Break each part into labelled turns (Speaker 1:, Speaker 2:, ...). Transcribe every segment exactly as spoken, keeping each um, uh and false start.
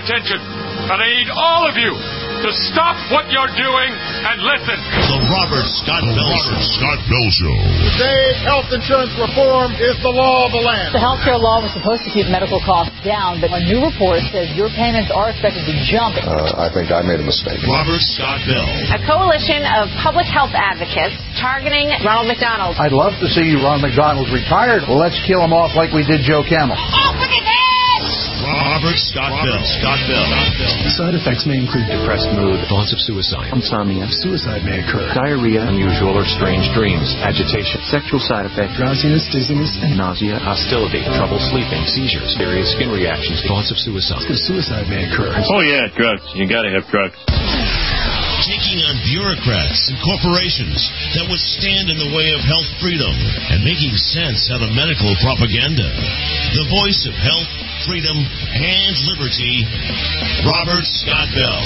Speaker 1: attention. And I need all of you to stop what you're doing and listen.
Speaker 2: The Robert Scott Bell Show. Scott Bell Show.
Speaker 3: Today, health insurance reform is the law of the land.
Speaker 4: The health care law was supposed to keep medical costs down, but a new report says your payments are expected to jump.
Speaker 5: Uh, I think I made a mistake.
Speaker 2: Robert Scott Bell.
Speaker 6: A coalition of public health advocates targeting Ronald McDonald.
Speaker 7: I'd love to see Ronald McDonald retired. Well, let's kill him off like we did Joe Camel.
Speaker 2: Open it up! Robert Scott Bell. Scott Bell.
Speaker 8: Side effects may include depressed mood, thoughts of suicide, insomnia, suicide may occur, diarrhea, unusual or strange dreams, agitation, sexual side effects, drowsiness, dizziness, and nausea, hostility, trouble sleeping, seizures, various skin reactions, thoughts of suicide. Because suicide may occur.
Speaker 9: Oh yeah, drugs. You gotta have drugs.
Speaker 2: Taking on bureaucrats and corporations that would stand in the way of health freedom and making sense out of medical propaganda. The voice of health, freedom, and liberty, Robert Scott Bell.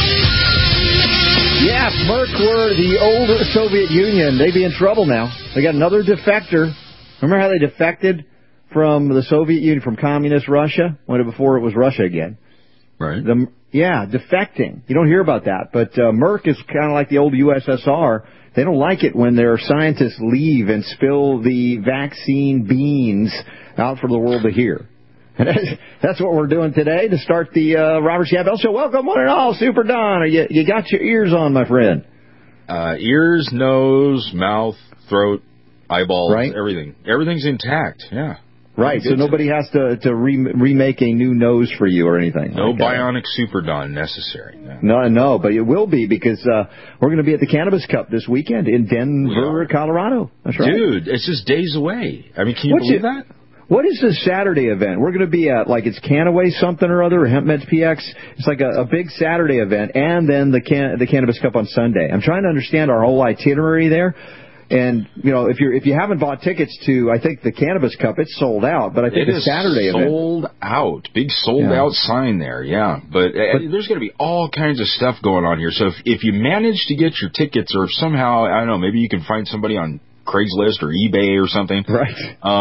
Speaker 10: Yeah, Merck were the old Soviet Union. They'd be in trouble now. They got another defector. Remember how they defected from the Soviet Union, from communist Russia, when before it was Russia again?
Speaker 11: Right.
Speaker 10: The, yeah, defecting. You don't hear about that. But uh, Merck is kind of like the old U S S R. They don't like it when their scientists leave and spill the vaccine beans out for the world to hear. And that's what we're doing today to start the uh, Robert Scott Bell Show. Welcome, one and all, Super Don. You, you got your ears on, my friend.
Speaker 11: Uh, ears, nose, mouth, throat, eyeballs,
Speaker 10: right?
Speaker 11: everything. Everything's intact, yeah.
Speaker 10: Right, so nobody has to, to re- remake a new nose for you or anything.
Speaker 11: No
Speaker 10: like
Speaker 11: bionic Super Don necessary. No,
Speaker 10: no, no but it will be because uh, we're going to be at the Cannabis Cup this weekend in Denver, Colorado. That's right.
Speaker 11: Dude, it's just days away. I mean, can you
Speaker 10: What's
Speaker 11: believe
Speaker 10: it?
Speaker 11: that?
Speaker 10: What is this Saturday event? We're going to be at, like, it's Canaway something or other, or HempMeds P X. It's like a, a big Saturday event, and then the can, the Cannabis Cup on Sunday. I'm trying to understand our whole itinerary there. And, you know, if you're if you haven't bought tickets to, I think, the Cannabis Cup, it's sold out. But I think
Speaker 11: it
Speaker 10: the Saturday
Speaker 11: sold
Speaker 10: event.
Speaker 11: sold out. Big sold
Speaker 10: yeah.
Speaker 11: out sign there, yeah. But, but uh, there's going to be all kinds of stuff going on here. So if, if you manage to get your tickets, or if somehow, I don't know, maybe you can find somebody on Craigslist or eBay or something.
Speaker 10: Right.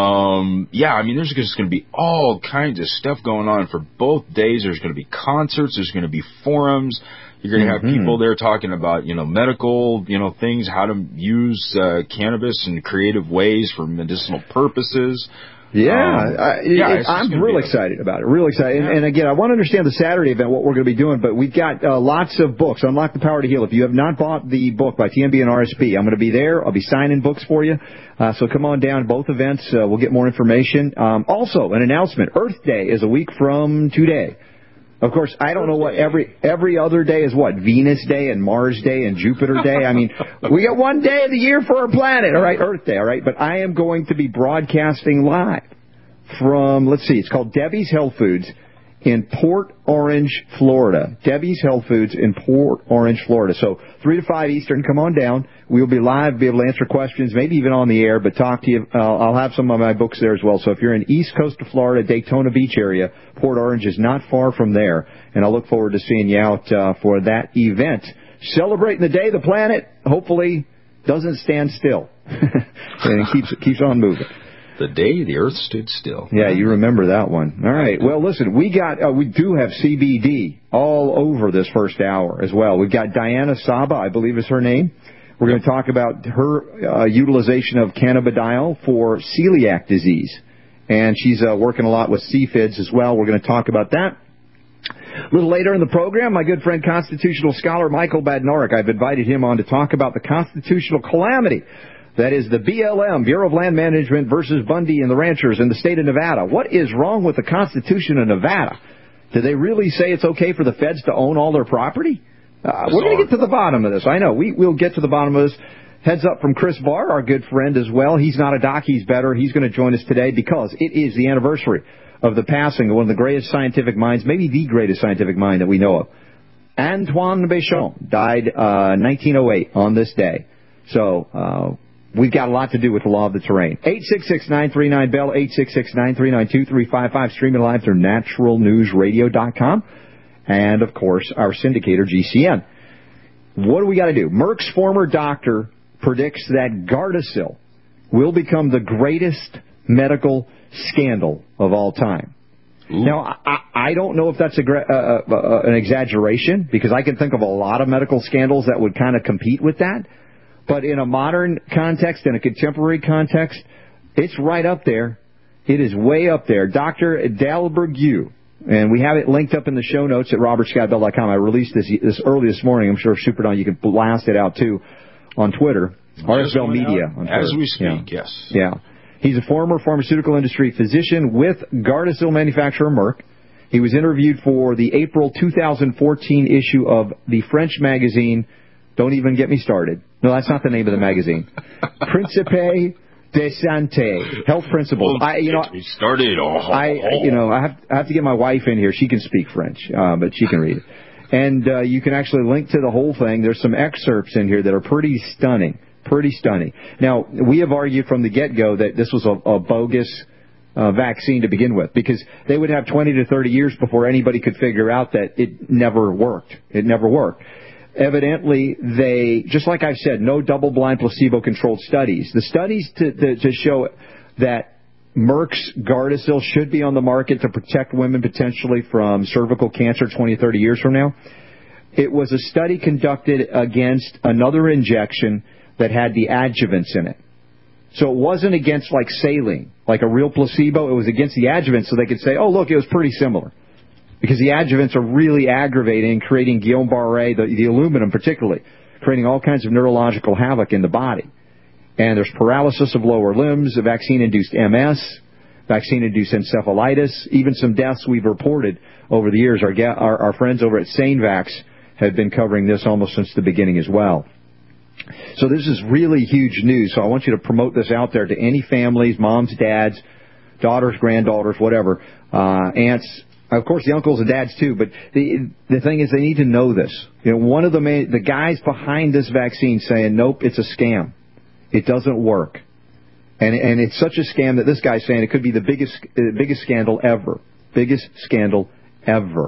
Speaker 11: Um, yeah, I mean, there's just going to be all kinds of stuff going on for both days. There's going to be concerts. There's going to be forums. You're going to have mm-hmm. people there talking about, you know, medical, you know, things, how to use uh, cannabis in creative ways for medicinal purposes.
Speaker 10: Yeah,
Speaker 11: um,
Speaker 10: I,
Speaker 11: yeah
Speaker 10: it, I'm real excited about it. Real excited.
Speaker 11: Yeah.
Speaker 10: And, and again, I want to understand the Saturday event, what we're going to be doing. But we've got uh, lots of books. Unlock the Power to Heal. If you have not bought the book by T M B and R S P, I'm going to be there. I'll be signing books for you. Uh, so come on down to both events. Uh, we'll get more information. Um, also, an announcement. Earth Day is a week from today. Of course, I don't know what every every other day is what? Venus Day and Mars Day and Jupiter Day. I mean, we got one day of the year for our planet, all right? Earth Day, all right? But I am going to be broadcasting live from, let's see, it's called Debbie's Health Foods in Port Orange, Florida. Debbie's Health Foods in Port Orange, Florida. So three to five Eastern, come on down. We'll be live, be able to answer questions, maybe even on the air, but talk to you. Uh, I'll have some of my books there as well. So if you're in East Coast of Florida, Daytona Beach area, Port Orange is not far from there. And I look forward to seeing you out uh, for that event. Celebrating the day the planet hopefully doesn't stand still and it keeps, keeps on moving.
Speaker 11: The day the earth stood still.
Speaker 10: Yeah, you remember that one. All right. Well, listen, we got uh, we do have C B D all over this first hour as well. We've got Diana Saba, I believe is her name. We're going to talk about her uh, utilization of cannabidiol for celiac disease. And she's uh, working a lot with C F I D S as well. We're going to talk about that. A little later in the program, my good friend, constitutional scholar Michael Badnarik, I've invited him on to talk about the constitutional calamity. That is the B L M, Bureau of Land Management versus Bundy and the ranchers in the state of Nevada. What is wrong with the Constitution of Nevada? Do they really say it's okay for the feds to own all their property? Uh, we're going to get to the bottom of this. I know. We, we'll get to the bottom of this. Heads up from Chris Barr, our good friend as well. He's not a doc, he's better. He's going to join us today because it is the anniversary of the passing of one of the greatest scientific minds, maybe the greatest scientific mind that we know of. Antoine Béchamp died uh, nineteen oh eight on this day. So, uh, we've got a lot to do with the law of the terrain. eight six six, nine three nine, B E L L, eight six six, nine three nine, two three five five, streaming live through natural news radio dot com, and, of course, our syndicator, G C N. What do we got to do? Merck's former doctor predicts that Gardasil will become the greatest medical scandal of all time. Ooh. Now, I, I don't know if that's a, uh, uh, an exaggeration, because I can think of a lot of medical scandals that would kind of compete with that. But in a modern context, in a contemporary context, it's right up there. It is way up there. Doctor Dalbergue, and we have it linked up in the show notes at robert scott bell dot com. I released this this early this morning. I'm sure Super Don, you can blast it out too on Twitter. R S Bell Media on Twitter.
Speaker 11: As we speak,
Speaker 10: yeah.
Speaker 11: yes.
Speaker 10: Yeah. He's a former pharmaceutical industry physician with Gardasil manufacturer Merck. He was interviewed for the April two thousand fourteen issue of the French magazine. Don't even get me started. No, that's not the name of the magazine. Principe de Santé, Health Principles. I, you know,
Speaker 11: get me started. Oh,
Speaker 10: I, you know, I have, I have to get my wife in here. She can speak French, uh, but she can read it. And uh, you can actually link to the whole thing. There's some excerpts in here that are pretty stunning, pretty stunning. Now, we have argued from the get-go that this was a, a bogus uh, vaccine to begin with, because they would have twenty to thirty years before anybody could figure out that it never worked. It never worked. Evidently, they, just like I've said, no double-blind placebo-controlled studies. The studies to, to, to show that Merck's Gardasil should be on the market to protect women potentially from cervical cancer twenty, thirty years from now. It was a study conducted against another injection that had the adjuvants in it. So it wasn't against like saline, like a real placebo. It was against the adjuvants, so they could say, oh, look, it was pretty similar. Because the adjuvants are really aggravating, creating Guillain-Barré, the, the aluminum particularly, creating all kinds of neurological havoc in the body. And there's paralysis of lower limbs, vaccine-induced M S, vaccine-induced encephalitis, even some deaths we've reported over the years. Our, our, our friends over at SaneVax have been covering this almost since the beginning as well. So this is really huge news. So I want you to promote this out there to any families, moms, dads, daughters, granddaughters, whatever, uh, aunts. Of course, the uncles and dads, too, but the the thing is they need to know this. You know, one of the main, the guys behind this vaccine saying, nope, it's a scam. It doesn't work. And and it's such a scam that this guy's saying it could be the biggest uh, biggest scandal ever. Biggest scandal ever.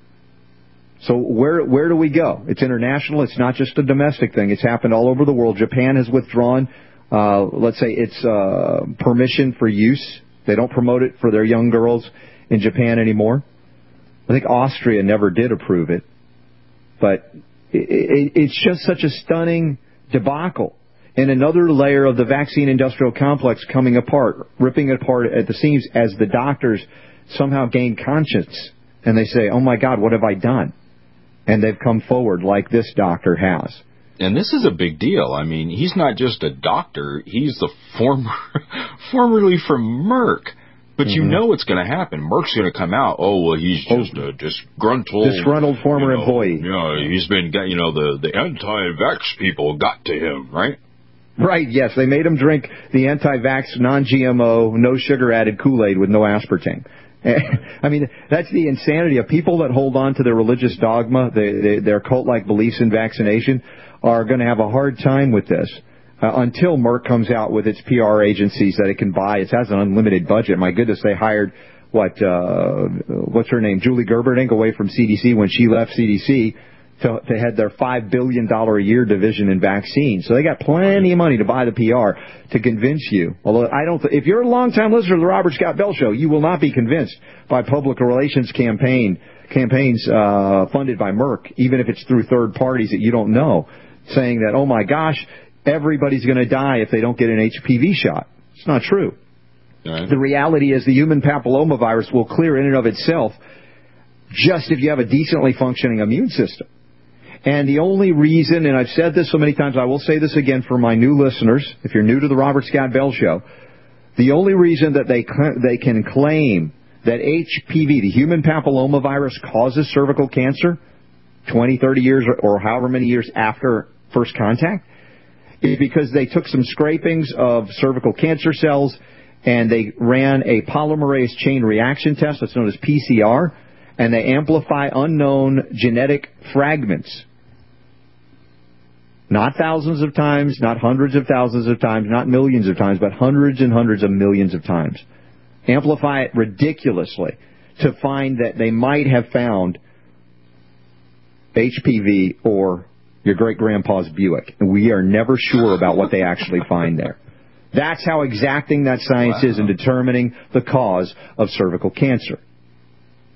Speaker 10: So where where do we go? It's international. It's not just a domestic thing. It's happened all over the world. Japan has withdrawn, uh, let's say, its uh, permission for use. They don't promote it for their young girls in Japan anymore. I think Austria never did approve it. But it, it, it's just such a stunning debacle. And another layer of the vaccine industrial complex coming apart, ripping apart at the seams as the doctors somehow gain conscience. And they say, oh, my God, what have I done? And they've come forward like this doctor has.
Speaker 11: And this is a big deal. I mean, he's not just a doctor. He's the former, formerly from Merck. But you mm-hmm. know it's going to happen. Merck's going to come out. Oh, well, he's just a disgruntled...
Speaker 10: Disgruntled former
Speaker 11: you know,
Speaker 10: employee.
Speaker 11: Yeah, you know, he's been, you know, the, the anti-vax people got to him, right?
Speaker 10: Right, yes. They made him drink the anti-vax, non-G M O, no sugar-added Kool-Aid with no aspartame. I mean, that's the insanity of people that hold on to their religious dogma, they, they, their cult-like beliefs in vaccination, are going to have a hard time with this. Uh, until Merck comes out with its P R agencies that it can buy. It has an unlimited budget. My goodness, they hired, what, uh, what's her name, Julie Gerberding, away from C D C when she left C D C to, to head their five billion dollars a year division in vaccines. So they got plenty of money to buy the P R to convince you. Although I don't, th- if you're a long-time listener to the Robert Scott Bell Show, you will not be convinced by public relations campaign campaigns uh, funded by Merck, even if it's through third parties that you don't know, saying that, oh my gosh, everybody's going to die if they don't get an H P V shot. It's not true. Right. The reality is the human papillomavirus will clear in and of itself just if you have a decently functioning immune system. And the only reason, and I've said this so many times, I will say this again for my new listeners, if you're new to the Robert Scott Bell Show, the only reason that they they can claim that H P V, the human papillomavirus, causes cervical cancer twenty, thirty years or however many years after first contact, is because they took some scrapings of cervical cancer cells and they ran a polymerase chain reaction test that's known as P C R, and they amplify unknown genetic fragments. Not thousands of times, not hundreds of thousands of times, not millions of times, but hundreds and hundreds of millions of times. Amplify it ridiculously to find that they might have found H P V or your great-grandpa's Buick. And we are never sure about what they actually find there. That's how exacting that science wow. is in determining the cause of cervical cancer.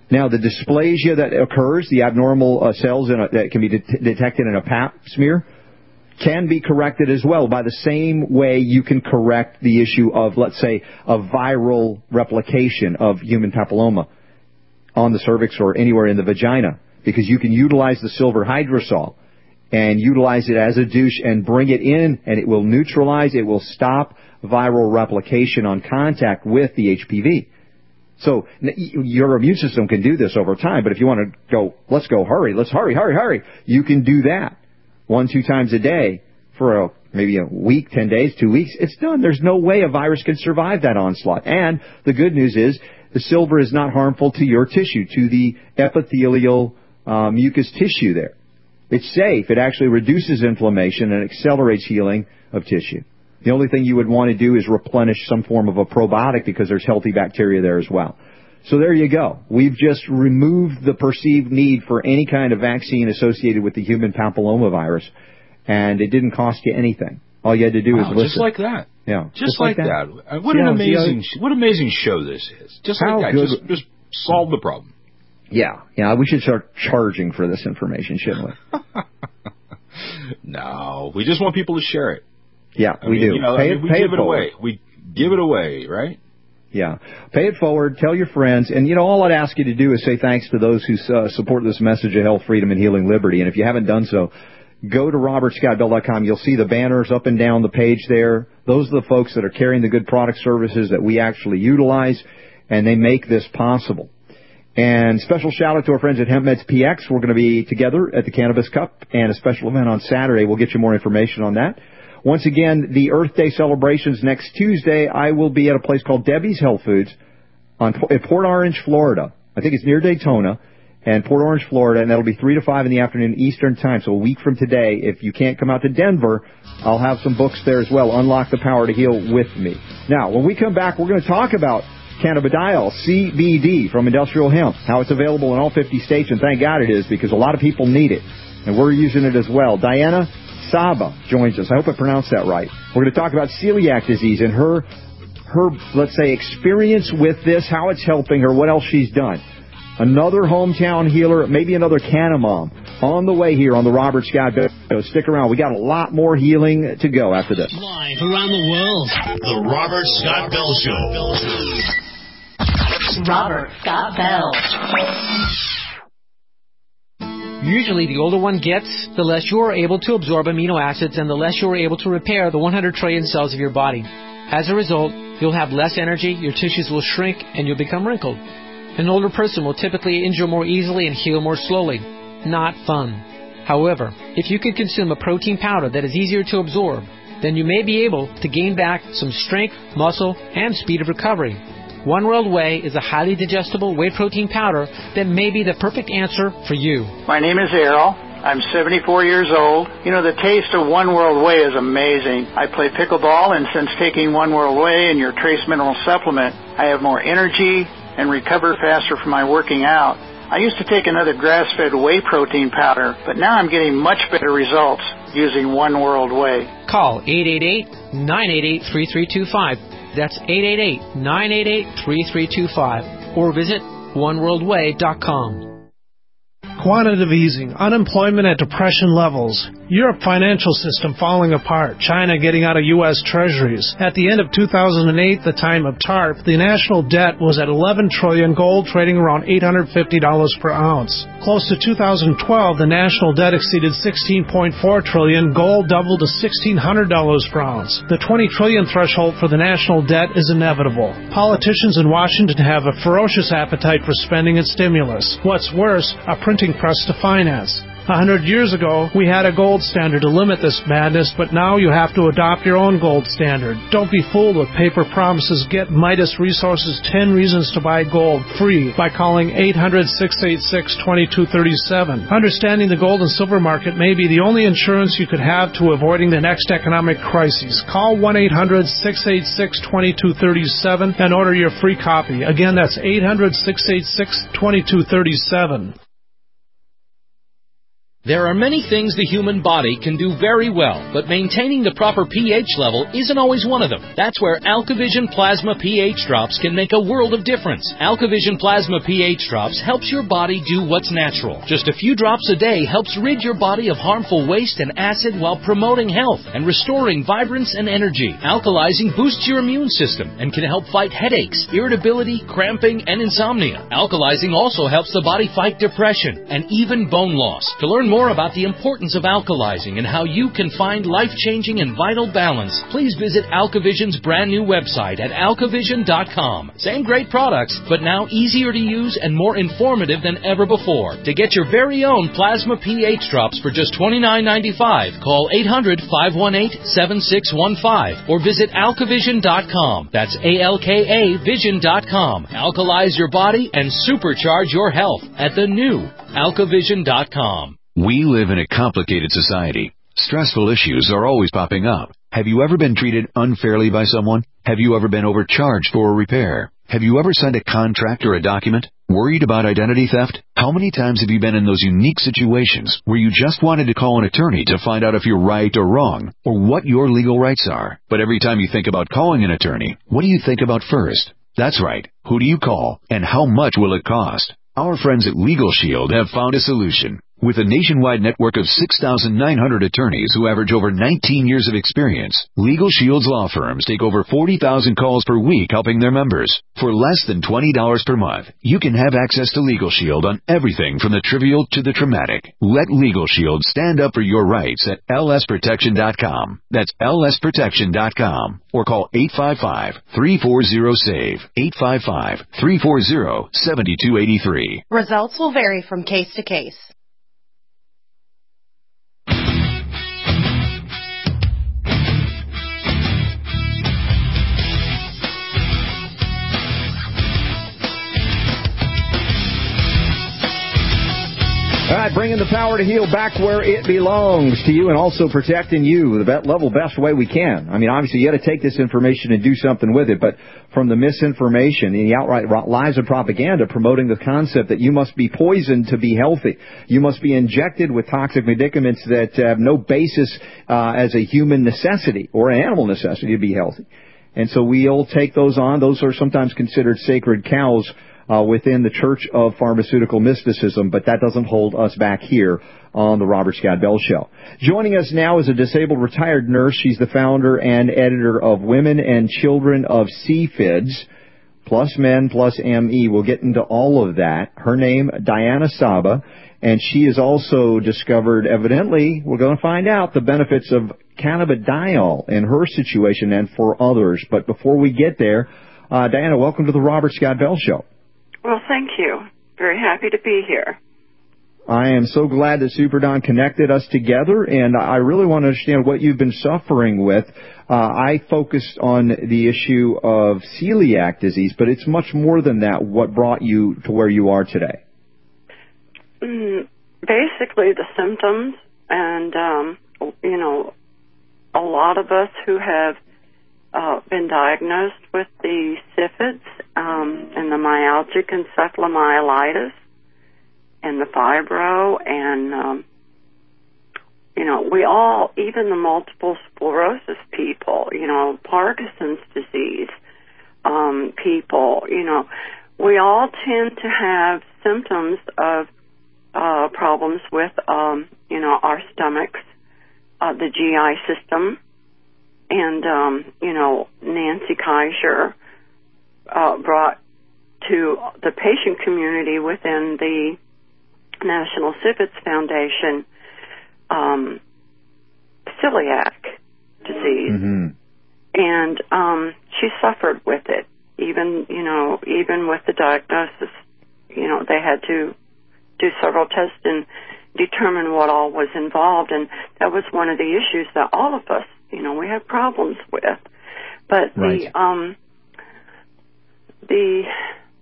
Speaker 10: Now, the dysplasia that occurs, the abnormal uh, cells in a, that can be de- detected in a pap smear, can be corrected as well by the same way you can correct the issue of, let's say, a viral replication of human papilloma on the cervix or anywhere in the vagina, because you can utilize the silver hydrosol and utilize it as a douche and bring it in, and it will neutralize, it will stop viral replication on contact with the H P V. So your immune system can do this over time, but if you want to go, let's go, hurry, let's hurry, hurry, hurry, you can do that one, two times a day for a, maybe a week, ten days, two weeks. It's done. There's no way a virus can survive that onslaught. And the good news is the silver is not harmful to your tissue, to the epithelial uh, mucous tissue there. It's safe. It actually reduces inflammation and accelerates healing of tissue. The only thing you would want to do is replenish some form of a probiotic because there's healthy bacteria there as well. So there you go. We've just removed the perceived need for any kind of vaccine associated with the human papillomavirus, and it didn't cost you anything. All you had to do
Speaker 11: wow,
Speaker 10: is listen.
Speaker 11: Just like that.
Speaker 10: Yeah,
Speaker 11: just,
Speaker 10: just
Speaker 11: like,
Speaker 10: like
Speaker 11: that.
Speaker 10: that.
Speaker 11: What
Speaker 10: yeah,
Speaker 11: an amazing,
Speaker 10: yeah.
Speaker 11: what amazing show this is. Just
Speaker 10: How
Speaker 11: like that.
Speaker 10: good.
Speaker 11: Just, just solve the problem.
Speaker 10: Yeah, yeah. We should start charging for this information, shouldn't we?
Speaker 11: No, we just want people to share it.
Speaker 10: Yeah,
Speaker 11: I
Speaker 10: we
Speaker 11: mean,
Speaker 10: do.
Speaker 11: You know,
Speaker 10: pay
Speaker 11: I mean,
Speaker 10: it,
Speaker 11: we
Speaker 10: pay
Speaker 11: give
Speaker 10: it,
Speaker 11: it away. We give it away, right?
Speaker 10: Yeah. Pay it forward. Tell your friends. And, you know, all I'd ask you to do is say thanks to those who uh, support this message of health, freedom, and healing liberty. And if you haven't done so, go to robert scott bell dot com. You'll see the banners up and down the page there. Those are the folks that are carrying the good product services that we actually utilize, and they make this possible. And special shout-out to our friends at HempMeds P X. We're going to be together at the Cannabis Cup and a special event on Saturday. We'll get you more information on that. Once again, the Earth Day celebrations next Tuesday. I will be at a place called Debbie's Health Foods on at Port Orange, Florida. I think it's near Daytona and Port Orange, Florida, and that'll be three to five in the afternoon Eastern Time, so a week from today. If you can't come out to Denver, I'll have some books there as well, Unlock the Power to Heal with me. Now, when we come back, we're going to talk about cannabidiol, C B D, from industrial hemp, how it's available in all fifty states, and thank God it is, because a lot of people need it, and we're using it as well. Diana Saba joins us. I hope I pronounced that right. We're going to talk about celiac disease and her, her, let's say, experience with this, how it's helping her, what else she's done. Another hometown healer, maybe another canna mom, on the way here on the Robert Scott Bell Show. Stick around. We got a lot more healing to go after this.
Speaker 2: Live around the world, the Robert Scott Bell Show.
Speaker 12: Robert Scott Bell.
Speaker 13: Usually, the older one gets, the less you are able to absorb amino acids and the less you are able to repair the one hundred trillion cells of your body. As a result, you'll have less energy, your tissues will shrink, and you'll become wrinkled. An older person will typically injure more easily and heal more slowly. Not fun. However, if you can consume a protein powder that is easier to absorb, then you may be able to gain back some strength, muscle, and speed of recovery. One World Whey is a highly digestible whey protein powder that may be the perfect answer for you.
Speaker 14: My name is Errol. I'm seventy-four years old. You know, the taste of One World Whey is amazing. I play pickleball, and since taking One World Whey and your Trace Mineral Supplement, I have more energy and recover faster from my working out. I used to take another grass-fed whey protein powder, but now I'm getting much better results using One World Whey.
Speaker 13: Call eight eight eight, nine eight eight, three three two five. That's eight eight eight, nine eight eight, three three two five. Or visit one world way dot com.
Speaker 15: Quantitative easing, unemployment at depression levels, Europe financial system falling apart, China getting out of U S treasuries. At the end of two thousand eight, the time of TARP, the national debt was at eleven trillion dollars, gold trading around eight hundred fifty dollars per ounce. Close to two thousand twelve, the national debt exceeded sixteen point four trillion dollars, gold doubled to sixteen hundred dollars per ounce. The twenty trillion dollars threshold for the national debt is inevitable. Politicians in Washington have a ferocious appetite for spending and stimulus. What's worse, a printing press to finance. A hundred years ago, we had a gold standard to limit this madness, but now you have to adopt your own gold standard. Don't be fooled with paper promises. Get Midas Resources ten Reasons to Buy Gold free by calling eight hundred, six eight six, two two three seven. Understanding the gold and silver market may be the only insurance you could have to avoiding the next economic crisis. Call one eight hundred, six eight six, two two three seven and order your free copy. Again, that's eight hundred, six eight six, two two three seven.
Speaker 16: There are many things the human body can do very well, but maintaining the proper pH level isn't always one of them. That's where AlkaVision Plasma pH Drops can make a world of difference. AlkaVision Plasma pH Drops helps your body do what's natural. Just a few drops a day helps rid your body of harmful waste and acid while promoting health and restoring vibrance and energy. Alkalizing boosts your immune system and can help fight headaches, irritability, cramping, and insomnia. Alkalizing also helps the body fight depression and even bone loss. To learn more about the importance of alkalizing and how you can find life-changing and vital balance, please visit AlkaVision's brand new website at alkavision dot com. Same great products, but now easier to use and more informative than ever before. To get your very own Plasma pH Drops for just twenty-nine ninety-five, call eight hundred, five one eight, seven six one five or visit alkavision dot com. That's A L K A vision dot com. Alkalize your body and supercharge your health at the new alkavision dot com.
Speaker 17: We live in a complicated society. Stressful issues are always popping up. Have you ever been treated unfairly by someone? Have you ever been overcharged for a repair? Have you ever signed a contract or a document? Worried about identity theft? How many times have you been in those unique situations where you just wanted to call an attorney to find out if you're right or wrong, or what your legal rights are? But every time you think about calling an attorney, what do you think about first? That's right. Who do you call, and how much will it cost? Our friends at Legal Shield have found a solution. With a nationwide network of six thousand nine hundred attorneys who average over nineteen years of experience, Legal Shield's law firms take over forty thousand calls per week helping their members. For less than twenty dollars per month, you can have access to Legal Shield on everything from the trivial to the traumatic. Let Legal Shield stand up for your rights at L S protection dot com. That's L S protection dot com. Or call eight five five, three four zero, SAVE, eight five five, three four zero, seven two eight three.
Speaker 18: Results will vary from case to case.
Speaker 10: All right, bringing the power to heal back where it belongs to you and also protecting you the level best way we can. I mean, obviously, you got to take this information and do something with it, but from the misinformation and the outright lies and propaganda promoting the concept that you must be poisoned to be healthy. You must be injected with toxic medicaments that have no basis uh, as a human necessity or an animal necessity to be healthy. And so we'll take those on. Those are sometimes considered sacred cows Uh, within the Church of Pharmaceutical Mysticism, but that doesn't hold us back here on the Robert Scott Bell Show. Joining us now is a disabled retired nurse. She's the founder and editor of Women and Children of C F I D S, plus Men, plus M E. We'll get into all of that. Her name, Diana Saba, and she has also discovered, evidently, we're going to find out, the benefits of cannabidiol in her situation and for others. But before we get there, uh, Diana, welcome to the Robert Scott Bell Show.
Speaker 19: Well, thank you. Very happy to be here.
Speaker 10: I am so glad that Super Don connected us together, and I really want to understand what you've been suffering with. Uh, I focused on the issue of celiac disease, but it's much more than that. What brought you to where you are today?
Speaker 19: Mm, basically, the symptoms, and, um, you know, a lot of us who have Uh, been diagnosed with the C F I D S um, and the myalgic encephalomyelitis and the fibro and, um, you know, we all, even the multiple sclerosis people, you know, Parkinson's disease um, people, you know, we all tend to have symptoms of uh, problems with, um, you know, our stomachs, uh, the G I system. And, um, you know, Nancy Kaiser uh, brought to the patient community within the National C F I D S Foundation um, celiac disease. Mm-hmm. And um, she suffered with it. Even, you know, even with the diagnosis, you know, they had to do several tests and determine what all was involved. And that was one of the issues that all of us, you know, we have problems with. But right. the um, the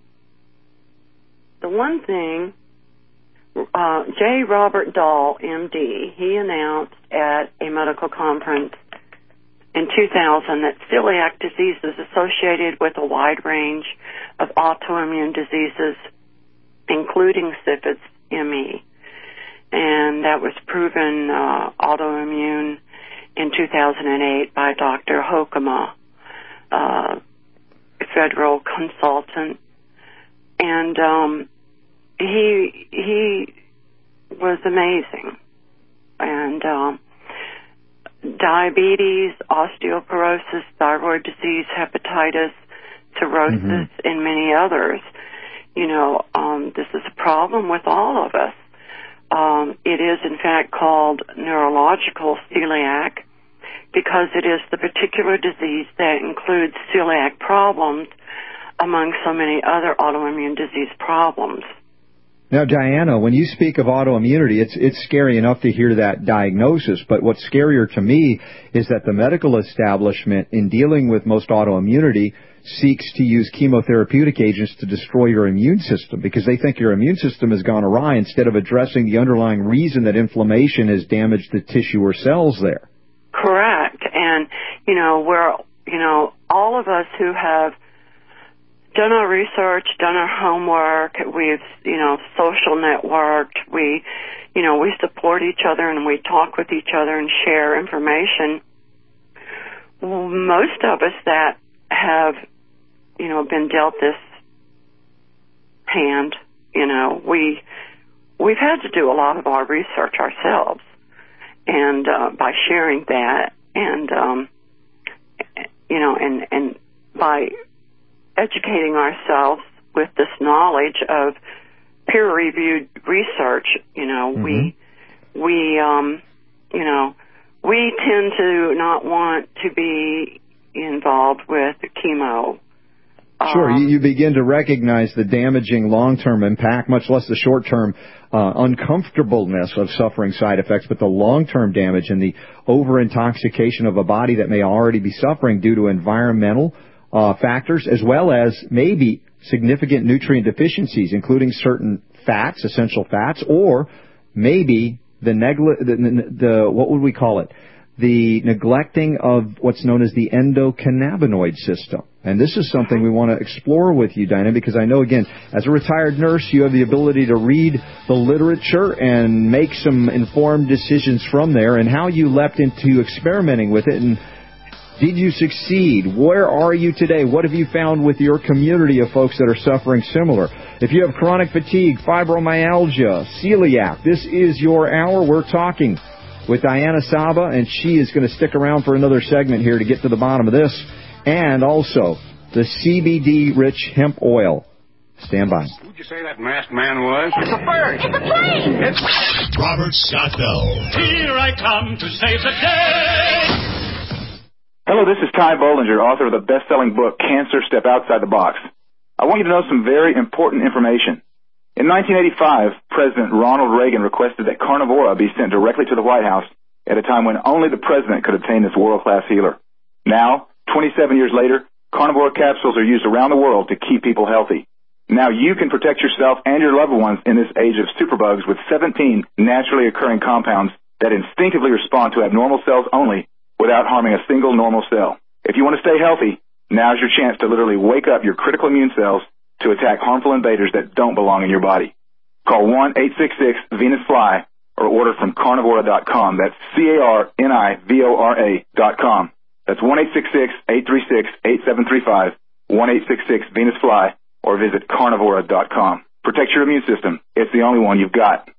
Speaker 19: the one thing, uh, J. Robert Dahl, M D, he announced at a medical conference in two thousand that celiac disease is associated with a wide range of autoimmune diseases, including C F I D S, M E. And and that was proven uh, autoimmune in two thousand eight by Doctor Hokema, uh, federal consultant, and um, he he was amazing. And um, diabetes, osteoporosis, thyroid disease, hepatitis, cirrhosis, mm-hmm. and many others. You know, um, this is a problem with all of us. Um, it is, in fact, called neurological celiac because it is the particular disease that includes celiac problems among so many other autoimmune disease problems.
Speaker 10: Now, Diana, when you speak of autoimmunity, it's it's scary enough to hear that diagnosis, but what's scarier to me is that the medical establishment, in dealing with most autoimmunity, seeks to use chemotherapeutic agents to destroy your immune system because they think your immune system has gone awry instead of addressing the underlying reason that inflammation has damaged the tissue or cells there.
Speaker 19: Correct. And, you know, we're, you know, all of us who have done our research, done our homework, we've, you know, social networked, we, you know, we support each other and we talk with each other and share information. Most of us that have, you know, been dealt this hand, you know, we, we've had to do a lot of our research ourselves. And, uh, by sharing that and, um, you know, and, and by educating ourselves with this knowledge of peer-reviewed research, you know, mm-hmm. we, we, um, you know, we tend to not want to be involved with chemo.
Speaker 10: Sure,
Speaker 19: um,
Speaker 10: you, you begin to recognize the damaging long-term impact, much less the short-term uh, uncomfortableness of suffering side effects, but the long-term damage and the over-intoxication of a body that may already be suffering due to environmental uh, factors, as well as maybe significant nutrient deficiencies, including certain fats, essential fats, or maybe the, negli- the, the, the what would we call it? the neglecting of what's known as the endocannabinoid system. And this is something we want to explore with you, Dinah, because I know, again, as a retired nurse, you have the ability to read the literature and make some informed decisions from there, and how you leapt into experimenting with it, and did you succeed? Where are you today? What have you found with your community of folks that are suffering similar? If you have chronic fatigue, fibromyalgia, celiac, this is your hour. We're talking with Diana Saba, and she is going to stick around for another segment here to get to the bottom of this, and also the C B D-rich hemp oil. Stand by.
Speaker 1: Who'd you say that masked man was?
Speaker 12: It's a bird! It's a plane!
Speaker 1: It's
Speaker 2: Robert Scott Bell.
Speaker 1: Here I come to save the day!
Speaker 20: Hello, this is Ty Bollinger, author of the best-selling book, Cancer, Step Outside the Box. I want you to know some very important information. In nineteen eighty-five, President Ronald Reagan requested that Carnivora be sent directly to the White House at a time when only the president could obtain this world-class healer. Now, twenty-seven years later, Carnivora capsules are used around the world to keep people healthy. Now you can protect yourself and your loved ones in this age of superbugs with seventeen naturally occurring compounds that instinctively respond to abnormal cells only without harming a single normal cell. If you want to stay healthy, now's your chance to literally wake up your critical immune cells to attack harmful invaders that don't belong in your body. Call one eight six six Venus Fly or order from carnivora dot com. That's C A R N I V O R A dot com. That's one eight six six, eight three six, eight seven three five, one eight six six Venus Fly, or visit carnivora dot com. Protect your immune system. It's the only one you've got.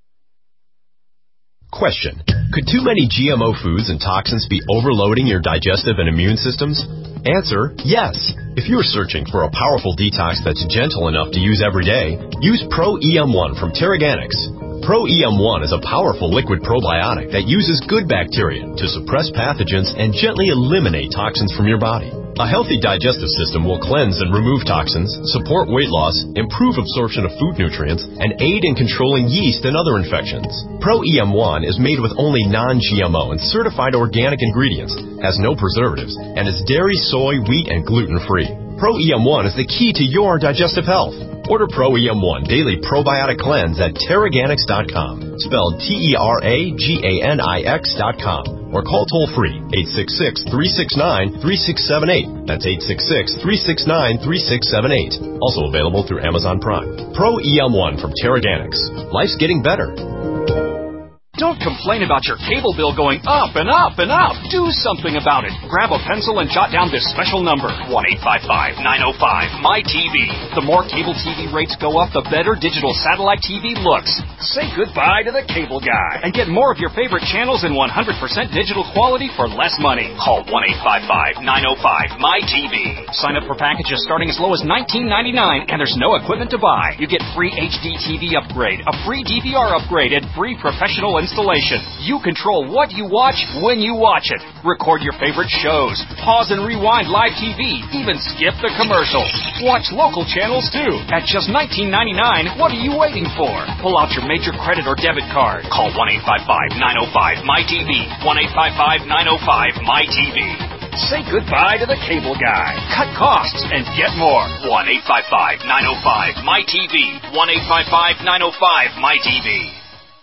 Speaker 21: Question. Could too many G M O foods and toxins be overloading your digestive and immune systems? Answer, yes. If you're searching for a powerful detox that's gentle enough to use every day, use Pro E M one from Terraganics. Pro E M one is a powerful liquid probiotic that uses good bacteria to suppress pathogens and gently eliminate toxins from your body. A healthy digestive system will cleanse and remove toxins, support weight loss, improve absorption of food nutrients, and aid in controlling yeast and other infections. Pro E M one is made with only non-G M O and certified organic ingredients, has no preservatives, and is dairy, soy, wheat, and gluten-free. Pro E M one is the key to your digestive health. Order Pro E M one Daily Probiotic Cleanse at Terraganics dot com, spelled T E R A G A N I X dot com, or call toll-free eight six six, three six nine, three six seven eight. That's eight six six, three six nine, three six seven eight. Also available through Amazon Prime. Pro E M one from Terraganics. Life's getting better.
Speaker 3: Don't complain about your cable bill going up and up and up. Do something about it. Grab a pencil and jot down this special number, one eight five five, nine oh five, M Y T V. The more cable T V rates go up, the better digital satellite T V looks. Say goodbye to the cable guy and get more of your favorite channels in one hundred percent digital quality for less money. Call one eight five five, nine oh five, M Y T V. Sign up for packages starting as low as nineteen ninety-nine, and there's no equipment to buy. You get free H D T V upgrade, a free D V R upgrade, and free professional installation. You control what you watch when you watch it. Record your favorite shows. Pause and rewind live T V. Even skip the commercials. Watch local channels too. At just nineteen ninety-nine, what are you waiting for? Pull out your major credit or debit card. Call one eight five five, nine oh five, M Y T V. one eight five five, nine oh five, M Y T V. Say goodbye to the cable guy. Cut costs and get more. one eight five five, nine oh five, M Y T V. one eight five five, nine oh five, M Y T V.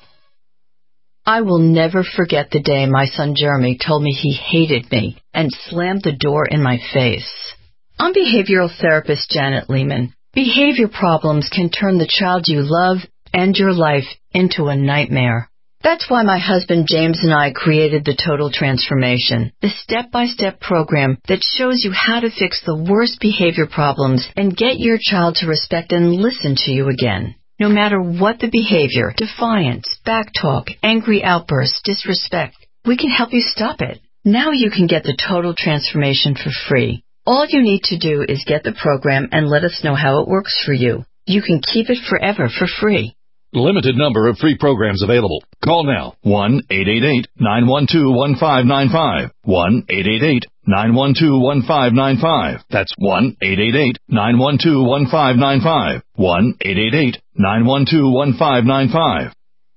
Speaker 22: I will never forget the day my son Jeremy told me he hated me and slammed the door in my face. I'm behavioral therapist Janet Lehman. Behavior problems can turn the child you love and your life into a nightmare. That's why my husband James and I created the Total Transformation, the step-by-step program that shows you how to fix the worst behavior problems and get your child to respect and listen to you again. No matter what the behavior, defiance, backtalk, angry outbursts, disrespect, we can help you stop it. Now you can get the Total Transformation for free. All you need to do is get the program and let us know how it works for you. You can keep it forever for free.
Speaker 23: Limited number of free programs available. Call now. one eight eight eight, nine one two, one five nine five. one eight eight eight, nine one two, one five nine five. That's one eight eight eight, nine one two, one five nine five. one eight eight eight, nine one two, one five nine five.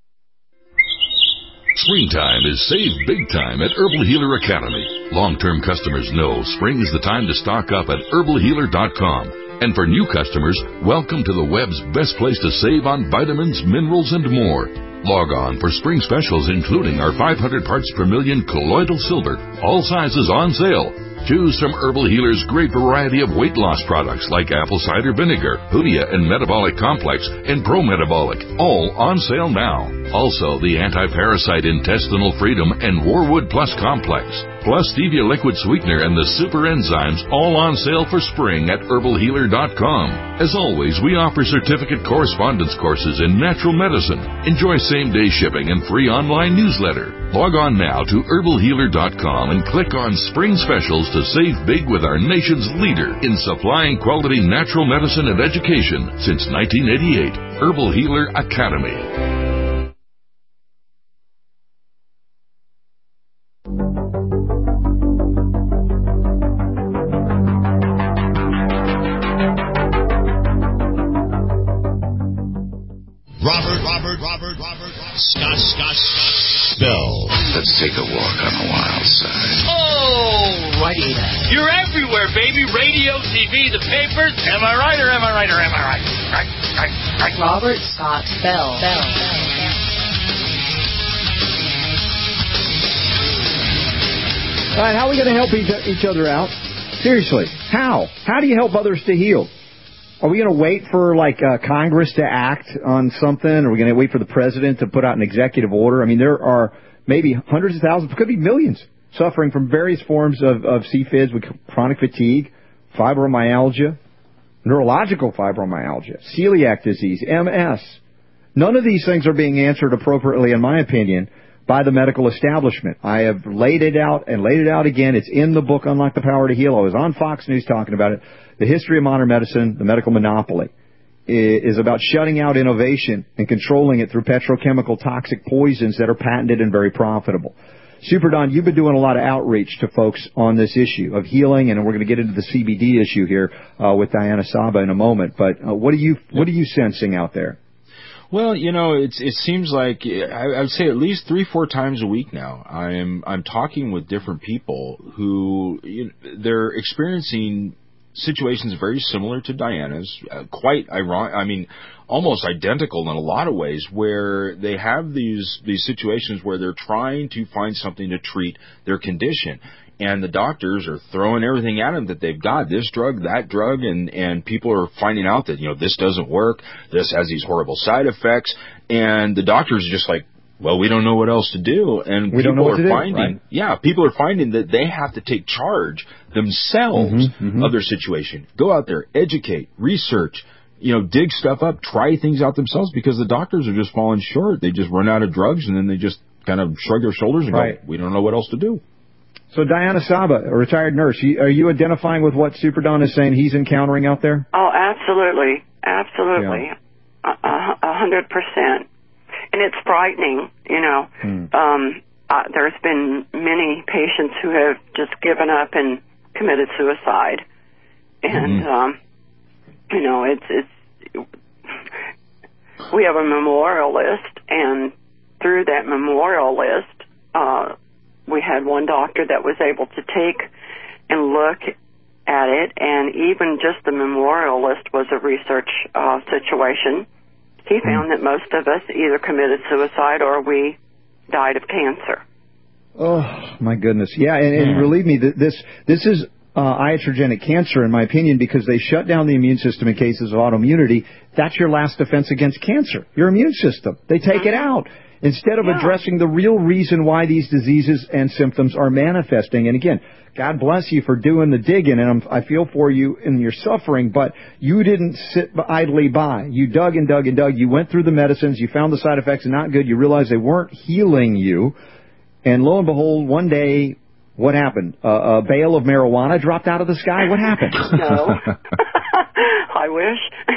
Speaker 24: Springtime is save big time at Herbal Healer Academy. Long-term customers know spring is the time to stock up at herbal healer dot com. And for new customers, welcome to the web's best place to save on vitamins, minerals, and more. Log on for spring specials including our five hundred parts per million colloidal silver, all sizes on sale. Choose from Herbal Healer's great variety of weight loss products like apple cider vinegar, Hoodia and Metabolic Complex, and Pro Metabolic, all on sale now. Also, the Anti-Parasite Intestinal Freedom and Warwood Plus Complex, plus Stevia Liquid Sweetener and the Super Enzymes, all on sale for spring at herbal healer dot com. As always, we offer certificate correspondence courses in natural medicine. Enjoy same-day shipping and free online newsletter. Log on now to herbal healer dot com and click on Spring Specials to save big with our nation's leader in supplying quality natural medicine and education since nineteen eighty-eight. Herbal Healer Academy.
Speaker 2: Robert, Robert, Robert, Robert, Scott, Scott, Scott, Bell.
Speaker 25: Let's take a walk on the wild side.
Speaker 26: Oh, righty then. You're everywhere, baby. Radio, T V, the papers. Am I right or am I right or am I right? Right, right, right.
Speaker 22: Robert Scott Bell. Bell.
Speaker 10: All right, how are we going to help each, each other out? Seriously, how? How do you help others to heal? Are we going to wait for, like, uh, Congress to act on something? Are we going to wait for the president to put out an executive order? I mean, there are maybe hundreds of thousands, could be millions, suffering from various forms of, of C F I D S with chronic fatigue, fibromyalgia, neurological fibromyalgia, celiac disease, M S. None of these things are being answered appropriately, in my opinion, by the medical establishment. I have laid it out and laid it out again. It's in the book, Unlock the Power to Heal. I was on Fox News talking about it. The history of modern medicine, the medical monopoly, is about shutting out innovation and controlling it through petrochemical toxic poisons that are patented and very profitable. Super Don, you've been doing a lot of outreach to folks on this issue of healing, and we're going to get into the C B D issue here uh, with Diana Saba in a moment. But uh, what are you what are you sensing out there?
Speaker 11: Well, you know, it's it seems like I, I would say at least three, four times a week now. I'm I'm talking with different people who you know, they're experiencing situations very similar to Diana's, uh, quite ironic. I mean, almost identical in a lot of ways, where they have these these situations where they're trying to find something to treat their condition. And the doctors are throwing everything at them that they've got, this drug, that drug, and, and people are finding out that, you know, this doesn't work, this has these horrible side effects, and the doctors are just like, well, we don't know what else to do. And
Speaker 10: we
Speaker 11: people
Speaker 10: don't know what
Speaker 11: are
Speaker 10: to
Speaker 11: finding,
Speaker 10: do, right?
Speaker 11: yeah, people are finding that they have to take charge themselves
Speaker 10: mm-hmm, mm-hmm.
Speaker 11: of their situation. Go out there, educate, research, you know, dig stuff up, try things out themselves, because the doctors are just falling short. They just run out of drugs, and then they just kind of shrug their shoulders and
Speaker 10: right.
Speaker 11: go, we don't know what else to do.
Speaker 10: So Diana Saba, a retired nurse, are you identifying with what Super Don is saying he's encountering out there?
Speaker 19: Oh, absolutely. Absolutely. A yeah. hundred percent. And it's frightening, you know. Hmm. Um, uh, there's been many patients who have just given up and committed suicide. And, mm-hmm. um, you know, it's, it's, we have a memorial list, and through that memorial list, uh, we had one doctor that was able to take and look at it, and even just the memorial list was a research uh, situation. He found that most of us either committed suicide or we died of cancer.
Speaker 10: Oh, my goodness. Yeah, and, and relieve me, this this is uh, iatrogenic cancer, in my opinion, because they shut down the immune system in cases of autoimmunity. That's your last defense against cancer, your immune system. They take it out instead of yeah. addressing the real reason why these diseases and symptoms are manifesting. And again, God bless you for doing the digging, and I'm, I feel for you in your suffering, but you didn't sit idly by. You dug and dug and dug. You went through the medicines. You found the side effects are not good. You realized they weren't healing you. And lo and behold, one day, what happened? Uh, a bale of marijuana dropped out of the sky? What happened?
Speaker 19: No. I wish.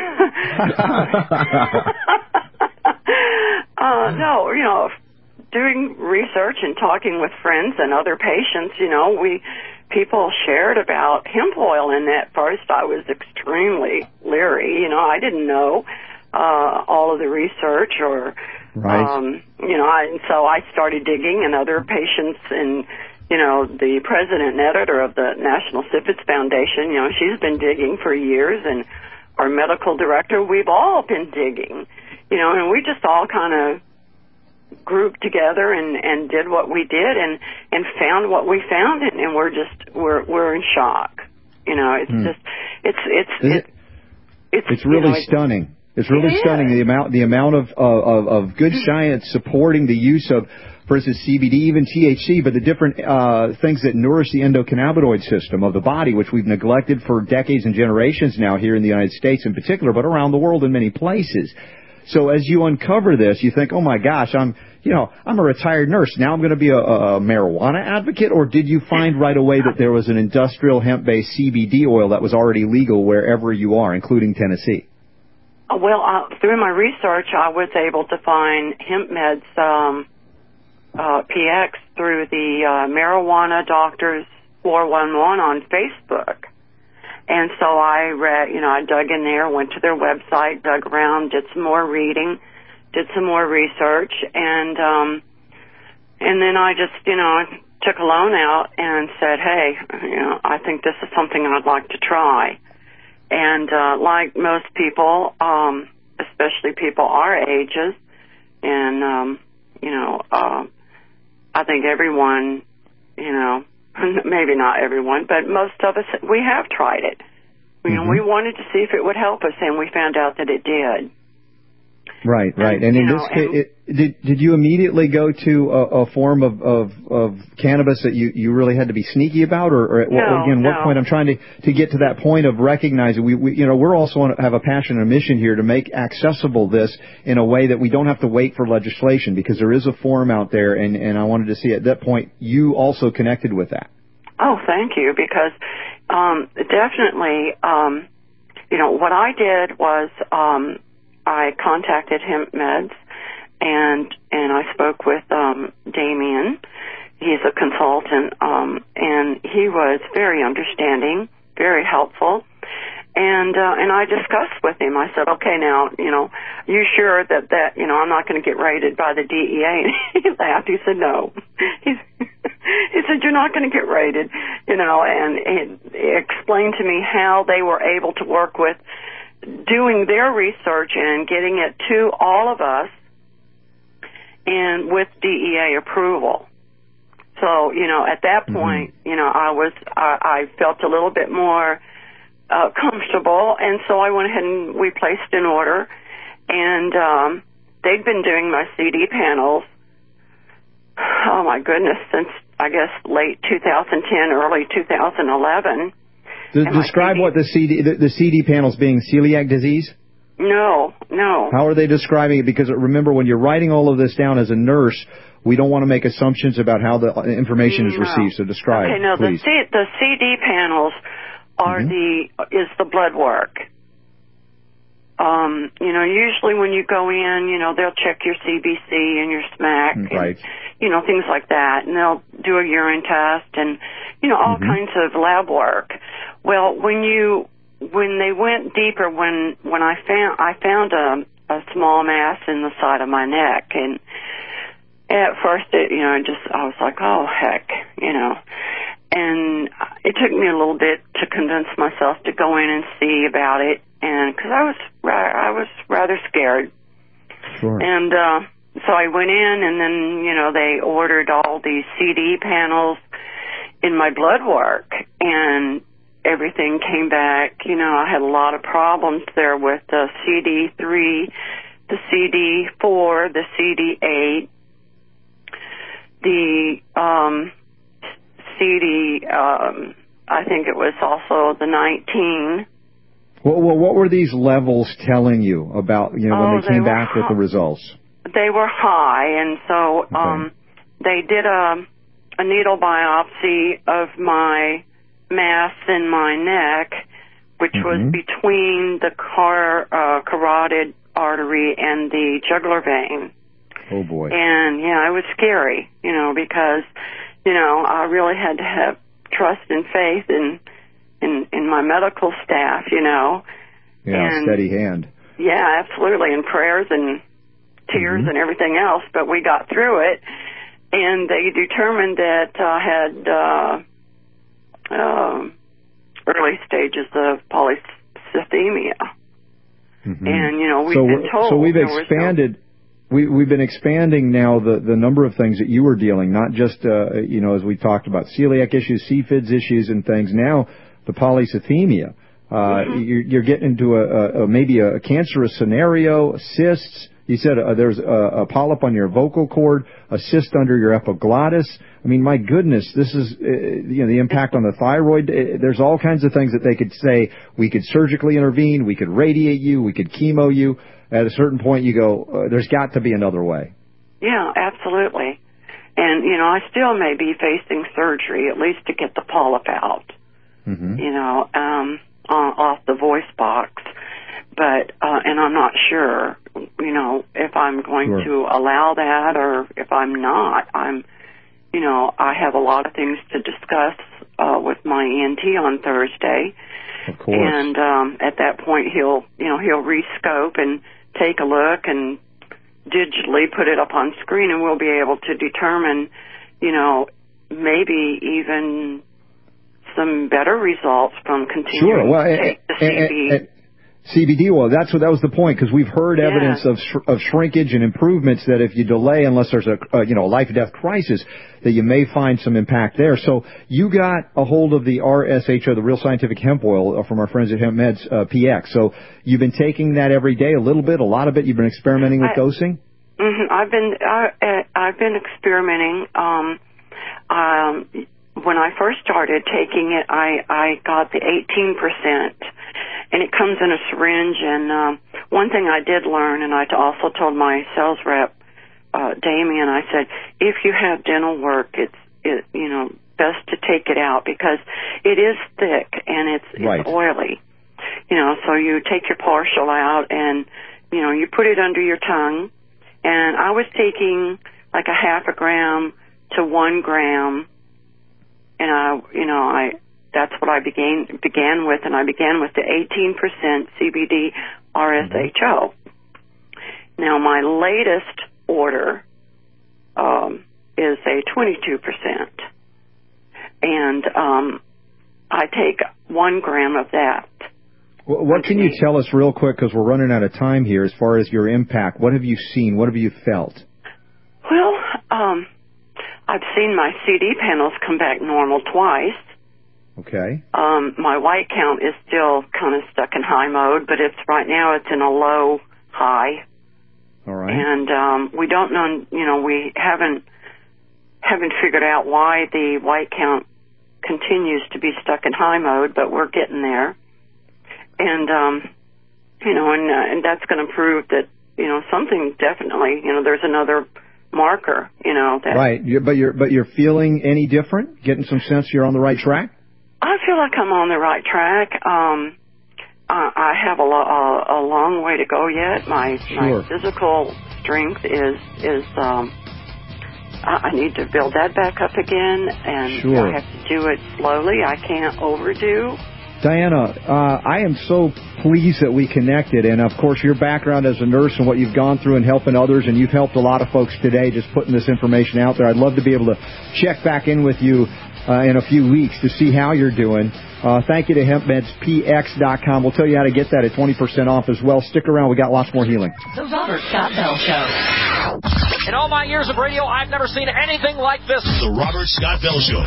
Speaker 19: uh, no, you know, doing research and talking with friends and other patients, you know, we people shared about hemp oil, and at first I was extremely leery. You know, I didn't know uh, all of the research or,
Speaker 10: right.
Speaker 19: um, you know, I, and so I started digging, and other patients and, you know, the president and editor of the National Syphilis Foundation, you know, she's been digging for years, and our medical director, we've all been digging, you know, and we just all kind of grouped together and, and did what we did and, and found what we found, and, and we're just, we're, we're in shock. You know, it's hmm. just, it's, it's,
Speaker 10: it,
Speaker 19: it's,
Speaker 10: it's really
Speaker 19: you know,
Speaker 10: stunning. It's really
Speaker 19: it
Speaker 10: stunning the amount, the amount of, of, of good science supporting the use of, for instance, C B D, even T H C, but the different uh, things that nourish the endocannabinoid system of the body, which we've neglected for decades and generations now here in the United States in particular, but around the world in many places. So as you uncover this, you think, oh my gosh, I'm, you know, I'm a retired nurse. Now I'm going to be a, a marijuana advocate? Or did you find right away that there was an industrial hemp-based C B D oil that was already legal wherever you are, including Tennessee?
Speaker 19: Well, uh, through my research, I was able to find hemp meds, um, uh, P X through the uh, Marijuana Doctors four one one on Facebook. And so I read, you know, I dug in there, went to their website, dug around, did some more reading, did some more research, and um, and then I just, you know, took a loan out and said, hey, you know, I think this is something I'd like to try. And uh, like most people, um, especially people our ages, and, um, you know, uh, I think everyone, you know, maybe not everyone, but most of us, we have tried it. You know, mm-hmm. we wanted to see if it would help us, and we found out that it did.
Speaker 10: Right, right. And, and in know, this case, it, did did you immediately go to a, a form of, of, of cannabis that you, you really had to be sneaky about, or, or at,
Speaker 19: no,
Speaker 10: again,
Speaker 19: no.
Speaker 10: what point I'm trying to, to get to that point of recognizing we, we you know we're also on, have a passion and a mission here to make accessible this in a way that we don't have to wait for legislation, because there is a form out there, and, and I wanted to see at that point you also connected with that.
Speaker 19: Oh, thank you, because um, definitely, um, you know, what I did was um, I contacted Hemp Meds, and and I spoke with um, Damien. He's a consultant, um, and he was very understanding, very helpful. And uh, and I discussed with him. I said, okay, now, you know, you sure that, that you know, I'm not going to get raided by the D E A? And he laughed. He said, no. He, he said, you're not going to get raided, you know, and he explained to me how they were able to work with doing their research and getting it to all of us, and with D E A approval. So, you know, at that point, mm-hmm. you know, I was, I, I felt a little bit more Uh, comfortable, and so I went ahead and we placed an order, and um, they'd been doing my C D panels oh my goodness, since I guess late two thousand ten, early two thousand eleven.
Speaker 10: De- describe what the C D the, the C D panels being celiac disease.
Speaker 19: No, no.
Speaker 10: How are they describing it? Because remember, when you're writing all of this down as a nurse, we don't want to make assumptions about how the information is
Speaker 19: no.
Speaker 10: received. So describe,
Speaker 19: okay, no,
Speaker 10: please.
Speaker 19: The, C- the C D panels are mm-hmm. the is the blood work. Um, you know, usually when you go in, you know, they'll check your C B C and your SMAC,
Speaker 10: right.
Speaker 19: and, you know, things like that, and they'll do a urine test and, you know, all mm-hmm. kinds of lab work. Well, when you when they went deeper, when when I found I found a a small mass in the side of my neck, and at first, it, you know, just I was like, oh heck, you know. And it took me a little bit to convince myself to go in and see about it, and because I was I was rather scared.
Speaker 10: Sure.
Speaker 19: And uh, so I went in, and then you know they ordered all these C D panels in my blood work, and everything came back. You know, I had a lot of problems there with the C D three, the C D four, the C D eight, the um. C D, um, I think it was also the nineteen.
Speaker 10: Well, well, what were these levels telling you about, you know, when
Speaker 19: oh,
Speaker 10: they came
Speaker 19: they
Speaker 10: back
Speaker 19: hi-
Speaker 10: with the results?
Speaker 19: They were high, and so
Speaker 10: okay.
Speaker 19: um, they did a, a needle biopsy of my mass in my neck, which mm-hmm. was between the car, uh, carotid artery and the jugular vein.
Speaker 10: Oh, boy.
Speaker 19: And, yeah, it was scary, you know, because... You know, I really had to have trust and faith in in, in my medical staff, you know.
Speaker 10: Yeah,
Speaker 19: and,
Speaker 10: steady hand.
Speaker 19: Yeah, absolutely, and prayers and tears mm-hmm. and everything else, but we got through it. And they determined that I had uh, uh, early stages of polycythemia.
Speaker 10: Mm-hmm.
Speaker 19: And, you know, we've
Speaker 10: so,
Speaker 19: been told...
Speaker 10: So we've expanded... We, we've been expanding now the, the number of things that you were dealing, not just, uh, you know, as we talked about celiac issues, C F I D S issues and things. Now, the polycythemia. Uh, mm-hmm. you're, you're getting into a, a, a maybe a cancerous scenario, cysts. You said uh, there's a, a polyp on your vocal cord, a cyst under your epiglottis. I mean, my goodness, this is, uh, you know, the impact on the thyroid. Uh, there's all kinds of things that they could say. We could surgically intervene. We could radiate you. We could chemo you. At a certain point, you go, uh, there's got to be another way.
Speaker 19: Yeah, absolutely. And, you know, I still may be facing surgery, at least to get the polyp out, mm-hmm. you know, um, off the voice box. But, uh, and I'm not sure, you know, if I'm going
Speaker 10: sure.
Speaker 19: to allow that or if I'm not. I'm, you know, I have a lot of things to discuss uh, with my E N T on Thursday.
Speaker 10: Of course.
Speaker 19: And um, at that point, he'll, you know, he'll rescope and take a look and digitally put it up on screen, and we'll be able to determine, you know, maybe even some better results from continuing
Speaker 10: sure. well,
Speaker 19: to take the C B D.
Speaker 10: C B D, well, that's what that was the point, because we've heard
Speaker 19: yeah.
Speaker 10: evidence of sh- of shrinkage and improvements that if you delay, unless there's a uh, you know life or death crisis, that you may find some impact there. So you got a hold of the R S H O, the Real Scientific Hemp Oil, uh, from our friends at Hemp Meds uh, P X. So you've been taking that every day, a little bit, a lot of it. You've been experimenting with
Speaker 19: I,
Speaker 10: dosing.
Speaker 19: Mm-hmm, I've been I, I've been experimenting. Um, um, when I first started taking it, I I got the eighteen percent. And it comes in a syringe. And um, one thing I did learn, and I also told my sales rep, uh, Damien, I said, if you have dental work, it's it, you know best to take it out because it is thick and it's,
Speaker 10: right.
Speaker 19: it's oily. You know, so you take your partial out and you know you put it under your tongue. And I was taking like a half a gram to one gram, and I you know I. That's what I began began with, and I began with the eighteen percent C B D R S H O. Now, my latest order um, is a twenty-two percent, and um, I take one gram of that.
Speaker 10: Well, what can you tell us real quick, because we're running out of time here, as far as your impact? What have you seen? What have you felt?
Speaker 19: Well, um, I've seen my C D panels come back normal twice.
Speaker 10: Okay.
Speaker 19: Um, my white count is still kind of stuck in high mode, but it's right now it's in a low high.
Speaker 10: All right.
Speaker 19: And um, we don't know, you know, we haven't haven't figured out why the white count continues to be stuck in high mode, but we're getting there. And, um, you know, and, uh, and that's going to prove that, you know, something definitely, you know, there's another marker, you know. That
Speaker 10: right, you're, but you're but you're feeling any different? Getting some sense you're on the right track?
Speaker 19: I feel like I'm on the right track. Um, I, I have a, lo- a, a long way to go yet. My,
Speaker 10: sure.
Speaker 19: my physical strength is, is um, I, I need to build that back up again, and
Speaker 10: sure.
Speaker 19: I have to do it slowly. I can't overdo.
Speaker 10: Diana, uh, I am so pleased that we connected, and of course your background as a nurse and what you've gone through and helping others, and you've helped a lot of folks today just putting this information out there. I'd love to be able to check back in with you uh, in a few weeks to see how you're doing. Uh, thank you to hemp meds p x dot com. We'll tell you how to get that at twenty percent off as well. Stick around. We got lots more healing.
Speaker 4: The Robert Scott Bell Show.
Speaker 16: In all my years of radio, I've never seen anything like this.
Speaker 2: The Robert Scott Bell Show.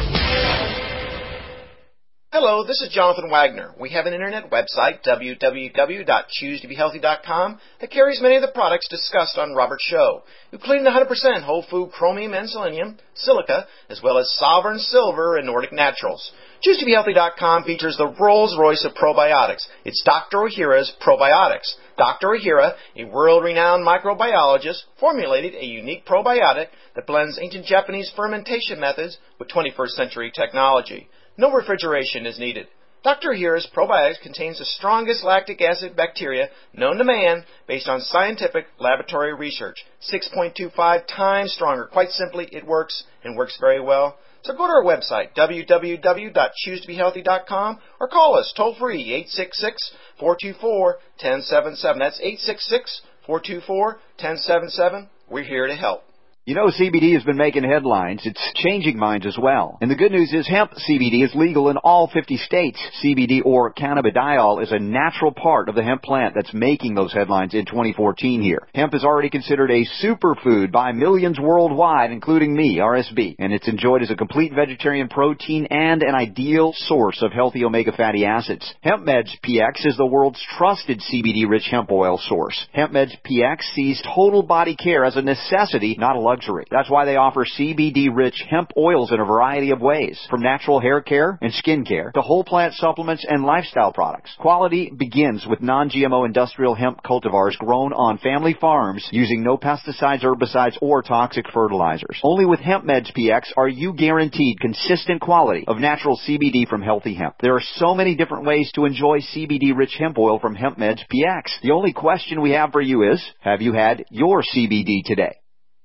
Speaker 5: Hello, this is Jonathan Wagner. We have an internet website, w w w dot choose to be healthy dot com, that carries many of the products discussed on Robert's show, including one hundred percent whole food chromium and selenium, silica, as well as Sovereign Silver and Nordic Naturals. choose to be healthy dot com features the Rolls-Royce of probiotics. It's Doctor Ohhira's Probiotics. Doctor Ohhira, a world-renowned microbiologist, formulated a unique probiotic that blends ancient Japanese fermentation methods with twenty-first century technology. No refrigeration is needed. Doctor Ohhira's probiotics contains the strongest lactic acid bacteria known to man based on scientific laboratory research. six point two five times stronger. Quite simply, it works and works very well. So go to our website, w w w dot choose to be healthy dot com, or call us toll-free, eight six six, four two four, one zero seven seven. That's eight six six, four two four, one zero seven seven. We're here to help.
Speaker 6: You know, C B D has been making headlines. It's changing minds as well. And the good news is hemp C B D is legal in all fifty states. C B D, or cannabidiol, is a natural part of the hemp plant that's making those headlines in twenty fourteen here. Hemp is already considered a superfood by millions worldwide, including me, R S B. And it's enjoyed as a complete vegetarian protein and an ideal source of healthy omega fatty acids. Hemp Meds P X is the world's trusted C B D-rich hemp oil source. Hemp Meds P X sees total body care as a necessity, not a luxury. That's why they offer C B D-rich hemp oils in a variety of ways, from natural hair care and skin care to whole plant supplements and lifestyle products. Quality begins with non G M O industrial hemp cultivars grown on family farms using no pesticides, herbicides, or toxic fertilizers. Only with Hemp Meds P X are you guaranteed consistent quality of natural C B D from healthy hemp. There are so many different ways to enjoy C B D-rich hemp oil from Hemp Meds P X. The only question we have for you is, have you had your C B D today?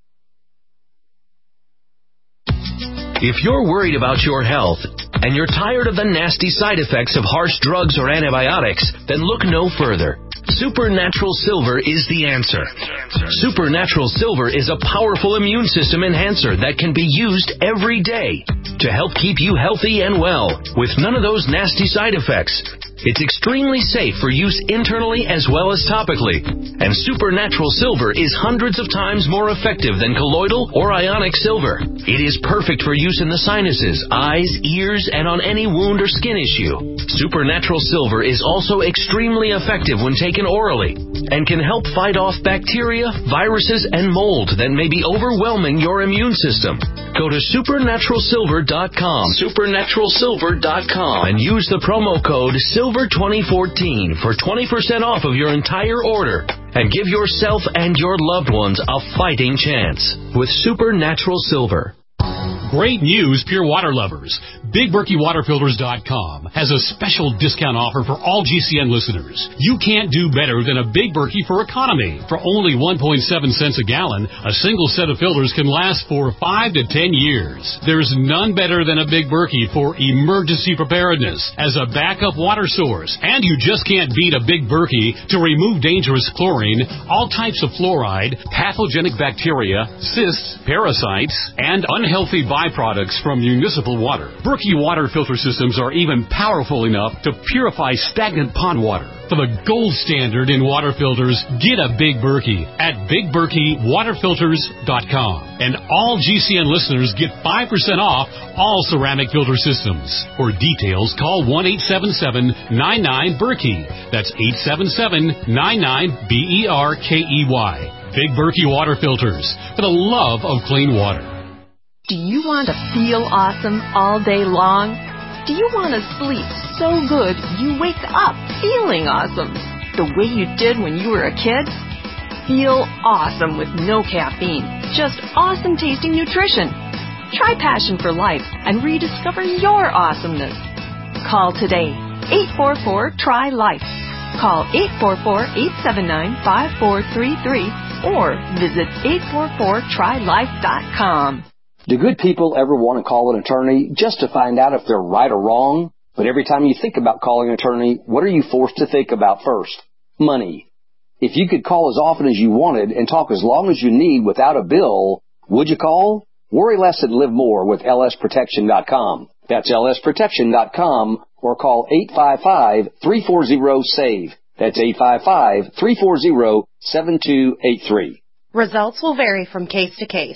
Speaker 7: If you're worried about your health and you're tired of the nasty side effects of harsh drugs or antibiotics, then look no further. Supernatural Silver is the answer. Supernatural Silver is a powerful immune system enhancer that can be used every day to help keep you healthy and well with none of those nasty side effects. It's extremely safe for use internally as well as topically. And Supernatural Silver is hundreds of times more effective than colloidal or ionic silver. It is perfect for use in the sinuses, eyes, ears, and on any wound or skin issue. Supernatural Silver is also extremely effective when taken orally and can help fight off bacteria, viruses, and mold that may be overwhelming your immune system. Go to supernatural silver dot com, supernatural silver dot com, and use the promo code Silver twenty fourteen for twenty percent off of your entire order. And give yourself and your loved ones a fighting chance with Supernatural Silver.
Speaker 1: Great news, pure water lovers. Big Berkey Water Filters dot com has a special discount offer for all G C N listeners. You can't do better than a Big Berkey for economy. For only one point seven cents a gallon, a single set of filters can last for five to ten years. There's none better than a Big Berkey for emergency preparedness as a backup water source. And you just can't beat a Big Berkey to remove dangerous chlorine, all types of fluoride, pathogenic bacteria, cysts, parasites, and unhealthy byproducts from municipal water. Berkey water filter systems are even powerful enough to purify stagnant pond water. For the gold standard in water filters, get a Big Berkey at Big Berkey Water Filters dot com. And all G C N listeners get five percent off all ceramic filter systems. For details, call one eight seven seven, nine nine, Berkey. That's eight seven seven, nine nine, B E R K E Y. Big Berkey Water Filters, for the love of clean water.
Speaker 18: Do you want to feel awesome all day long? Do you want to sleep so good you wake up feeling awesome, the way you did when you were a kid? Feel awesome with no caffeine, just awesome tasting nutrition. Try Passion for Life and rediscover your awesomeness. Call today, eight four four, T R Y, LIFE. Call eight four four, eight seven nine, five four three three or visit eight four four try life dot com.
Speaker 8: Do good people ever want to call an attorney just to find out if they're right or wrong? But every time you think about calling an attorney, what are you forced to think about first? Money. If you could call as often as you wanted and talk as long as you need without a bill, would you call? Worry less and live more with L S protection dot com. That's L S protection dot com or call eight five five, three four zero, SAVE. That's eight five five, three four zero, seven two eight three.
Speaker 18: Results will vary from case to case.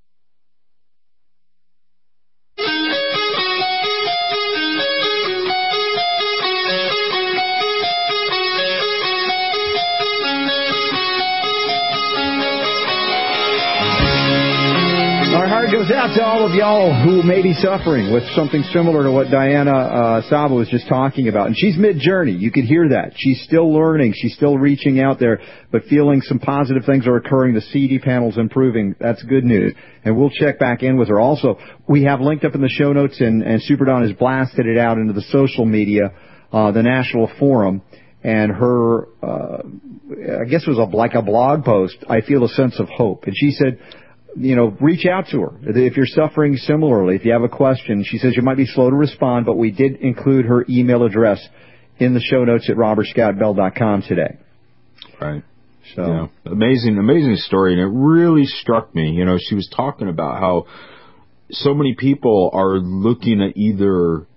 Speaker 10: Our heart goes out to all of y'all who may be suffering with something similar to what Diana uh, Saba was just talking about. And she's mid-journey. You could hear that. She's still learning. She's still reaching out there, but feeling some positive things are occurring. The C D panel's improving. That's good news. And we'll check back in with her. Also, we have linked up in the show notes, and, and Super Don has blasted it out into the social media, uh, the National Forum, and her, uh, I guess it was a, like a blog post, I feel a sense of hope. And she said, you know, reach out to her. If you're suffering similarly, if you have a question, she says you might be slow to respond, but we did include her email address in the show notes at robert scott bell dot com today.
Speaker 11: Right.
Speaker 10: So
Speaker 11: yeah. Amazing, amazing story. And it really struck me. You know, she was talking about how so many people are looking at either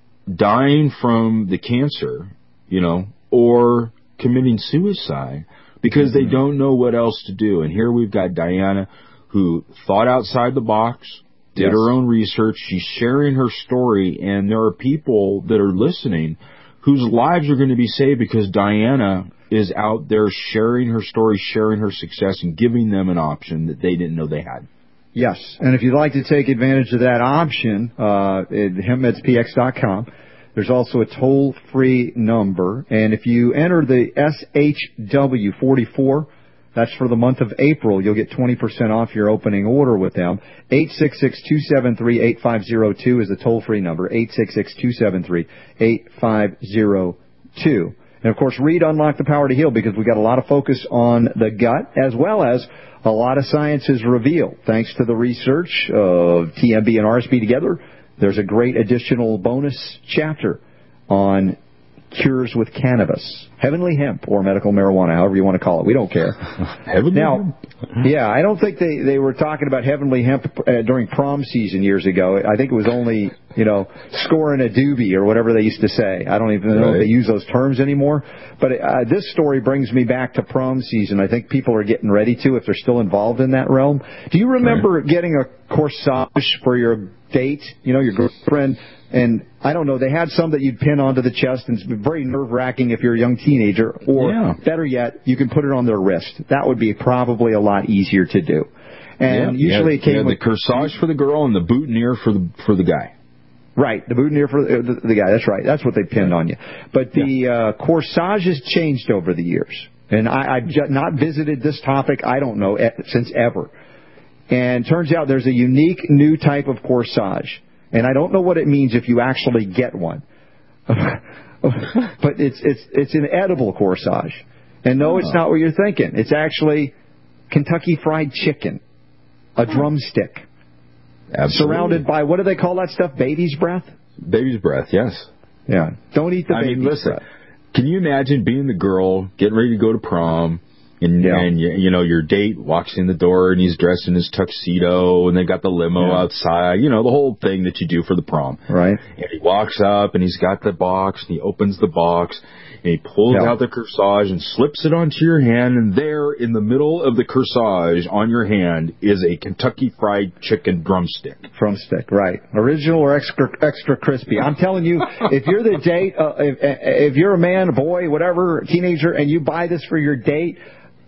Speaker 11: dying from the cancer, you know, or committing suicide because mm-hmm. they don't know what else to do. And here we've got Diana, who thought outside the box, did yes. her own research. She's sharing her story, and there are people that are listening whose lives are going to be saved because Diana is out there sharing her story, sharing her success, and giving them an option that they didn't know they had.
Speaker 10: Yes, and if you'd like to take advantage of that option, uh, at hemp meds p x dot com, there's also a toll-free number, and if you enter the S H W forty-four, that's for the month of April. You'll get twenty percent off your opening order with them. eight six six, two seven three, eight five zero two is the toll-free number. eight six six, two seven three, eight five zero two. And, of course, read Unlock the Power to Heal because we've got a lot of focus on the gut as well as a lot of science is revealed. Thanks to the research of T M B and R S B together, there's a great additional bonus chapter on cures with cannabis, heavenly hemp, or medical marijuana, however you want to call it. We don't care.
Speaker 11: Heavenly
Speaker 10: now,
Speaker 11: hemp?
Speaker 10: Yeah, I don't think they, they were talking about heavenly hemp uh, during prom season years ago. I think it was only, you know, scoring a doobie or whatever they used to say. I don't even know right. if they use those terms anymore. But uh, this story brings me back to prom season. I think people are getting ready to, if they're still involved in that realm. Do you remember right. getting a corsage for your date, you know, your girlfriend? And I don't know, they had some that you'd pin onto the chest, and it's very nerve-wracking if you're a young teenager. Or, yeah. better yet, you can put it on their wrist. That would be probably a lot easier to do. And
Speaker 11: yeah,
Speaker 10: usually
Speaker 11: yeah,
Speaker 10: it came
Speaker 11: yeah,
Speaker 10: with
Speaker 11: the corsage for the girl and the boutonniere for the for the guy.
Speaker 10: Right, the boutonniere for the, the, the guy. That's right. That's what they pinned on you. But the yeah. uh, corsage has changed over the years. And I, I've just not visited this topic, I don't know, since ever. And turns out there's a unique new type of corsage. And I don't know what it means if you actually get one. But it's it's it's an edible corsage. And no, oh. it's not what you're thinking. It's actually Kentucky Fried Chicken, a drumstick.
Speaker 11: Absolutely.
Speaker 10: Surrounded by, what do they call that stuff? Baby's breath?
Speaker 11: Baby's breath, yes.
Speaker 10: Yeah. Don't eat the
Speaker 11: I
Speaker 10: baby's
Speaker 11: mean, listen,
Speaker 10: breath.
Speaker 11: Can you imagine being the girl, getting ready to go to prom, and, yeah. and you, you know, your date walks in the door and he's dressed in his tuxedo and they got the limo yeah. outside, you know, the whole thing that you do for the prom.
Speaker 10: Right.
Speaker 11: And he walks up and he's got the box and he opens the box and he pulls yeah. out the corsage and slips it onto your hand, and there in the middle of the corsage on your hand is a Kentucky Fried Chicken drumstick.
Speaker 10: Drumstick, right. Original or extra extra crispy. I'm telling you, if you're the date, uh, if, if you're a man, a boy, whatever, teenager, and you buy this for your date,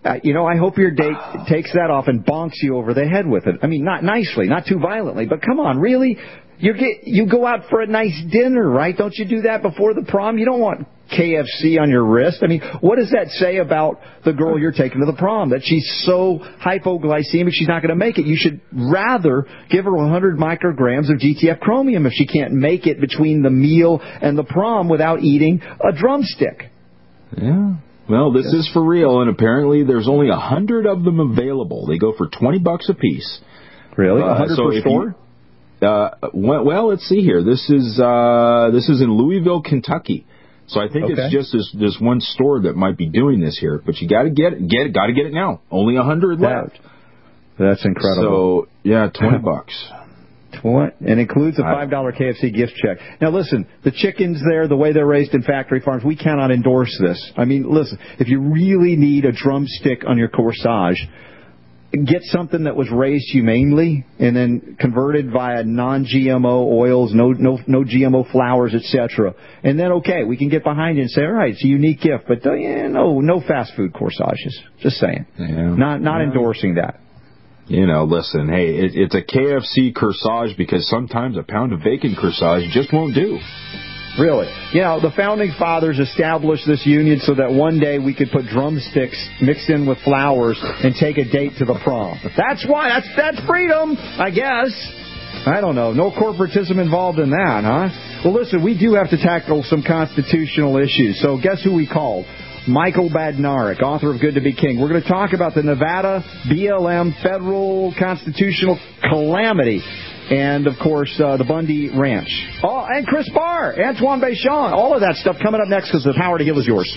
Speaker 10: Uh, you know, I hope your date takes that off and bonks you over the head with it. I mean, not nicely, not too violently, but come on, really? You get you go out for a nice dinner, right? Don't you do that before the prom? You don't want K F C on your wrist. I mean, what does that say about the girl you're taking to the prom? That she's so hypoglycemic she's not going to make it. You should rather give her one hundred micrograms of G T F chromium if she can't make it between the meal and the prom without eating a drumstick.
Speaker 11: Yeah. Well, this is for real, and apparently there's only a hundred of them available. They go for twenty bucks a piece.
Speaker 10: Really? A
Speaker 11: uh,
Speaker 10: hundred
Speaker 11: so
Speaker 10: per store?
Speaker 11: You, uh, well, well, let's see here. This is uh, this is in Louisville, Kentucky. So I think okay. it's just this this one store that might be doing this here. But you got to get it, get it, got to get it now. Only a hundred left.
Speaker 10: That's incredible.
Speaker 11: So yeah, twenty bucks.
Speaker 10: What? And includes a five dollar K F C gift check. Now, listen, the chickens there, the way they're raised in factory farms, we cannot endorse this. I mean, listen, if you really need a drumstick on your corsage, get something that was raised humanely and then converted via non-G M O oils, no no no G M O flours, et cetera. And then, okay, we can get behind you and say, all right, it's a unique gift, but uh, yeah, no no fast food corsages. Just saying.
Speaker 11: Yeah.
Speaker 10: Not not yeah. endorsing that.
Speaker 11: You know, listen, hey, it, it's a K F C corsage because sometimes a pound of bacon corsage just won't do.
Speaker 10: Really? You know, the Founding Fathers established this union so that one day we could put drumsticks mixed in with flowers and take a date to the prom. That's why. That's that's freedom, I guess. I don't know. No corporatism involved in that, huh? Well, listen, we do have to tackle some constitutional issues. So guess who we called? Michael Badnarik, author of Good to be King. We're going to talk about the Nevada B L M federal constitutional calamity and, of course, uh, the Bundy Ranch. Oh, and Chris Barr, Antoine Béchamp, all of that stuff coming up next because the power to heal is yours.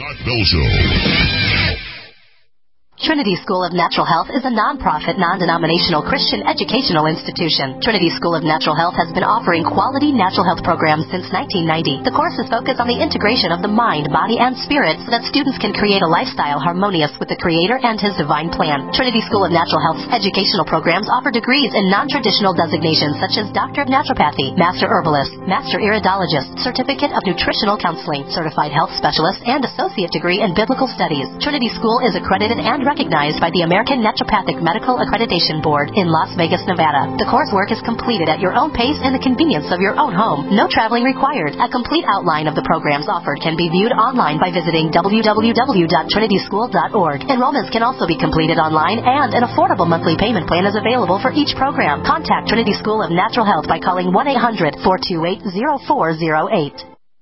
Speaker 9: Trinity School of Natural Health is a non-profit, non-denominational Christian educational institution. Trinity School of Natural Health has been offering quality natural health programs since nineteen ninety. The courses focus on the integration of the mind, body, and spirit so that students can create a lifestyle harmonious with the Creator and His divine plan. Trinity School of Natural Health's educational programs offer degrees in non-traditional designations such as Doctor of Naturopathy, Master Herbalist, Master Iridologist, Certificate of Nutritional Counseling, Certified Health Specialist, and Associate Degree in Biblical Studies. Trinity School is accredited and recognized by the American Naturopathic Medical Accreditation Board in Las Vegas, Nevada. The coursework is completed at your own pace and the convenience of your own home. No traveling required. A complete outline of the programs offered can be viewed online by visiting w w w dot trinity school dot org. Enrollments can also be completed online, and an affordable monthly payment plan is available for each program. Contact Trinity School of Natural Health by calling one eight hundred, four two eight, zero four zero eight.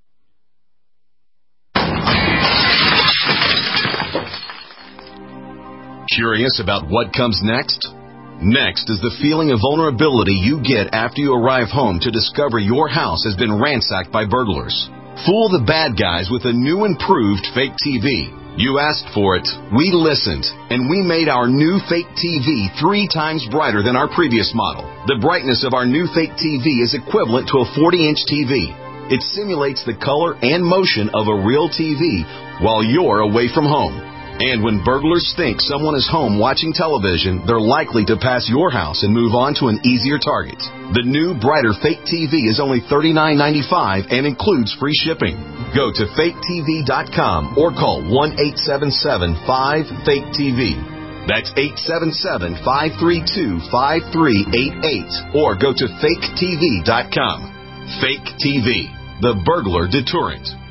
Speaker 21: Curious about what comes next? Next is the feeling of vulnerability you get after you arrive home to discover your house has been ransacked by burglars. Fool the bad guys with a new improved fake T V. You asked for it, we listened, and we made our new fake T V three times brighter than our previous model. The brightness of our new fake T V is equivalent to a forty inch T V. It simulates the color and motion of a real T V while you're away from home. And when burglars think someone is home watching television, they're likely to pass your house and move on to an easier target. The new, brighter fake T V is only thirty-nine ninety-five and includes free shipping. Go to fake T V dot com or call one eight seven seven, five, fake T V. That's eight seven seven, five three two, five three eight eight or go to fake T V dot com. Fake T V, the burglar deterrent.